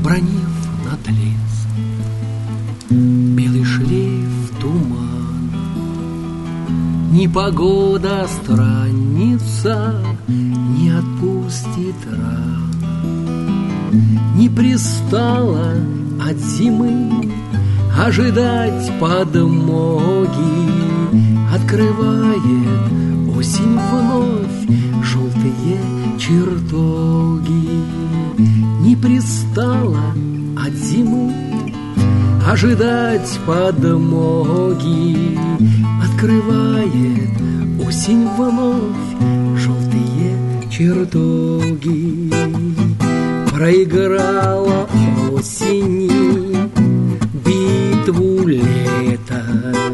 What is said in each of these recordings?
обронив над лесом белый шлейф тумана. Непогода странница не отпустит рано, не пристала от зимы ожидать подмоги. Открывает осень вновь желтые чертоги. Не пристала от зимы ожидать подмоги. Открывает осень вновь желтые чертоги. Проиграла осени битву лета,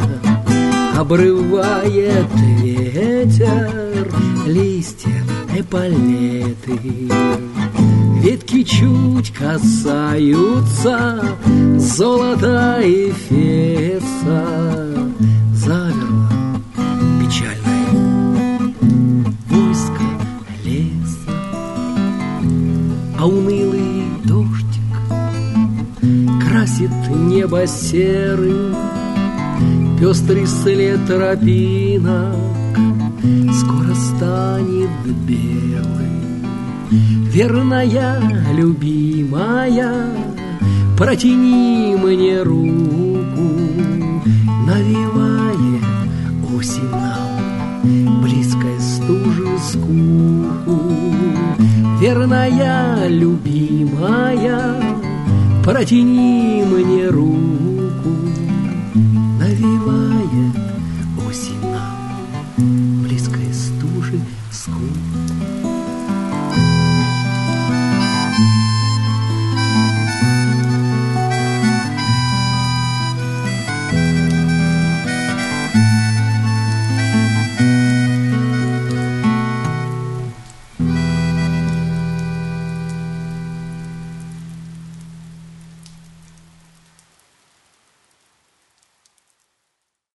обрывает ветер листья эполеты. Ветки чуть касаются золота и феса. Замерло печальное войско леса, а унылый дождик красит небо серым. Пестрый след тропинок скоро станет белым. Верная, любимая, протяни мне руку. Навевает осень нам близкой стужи скуку. Верная, любимая, протяни мне руку.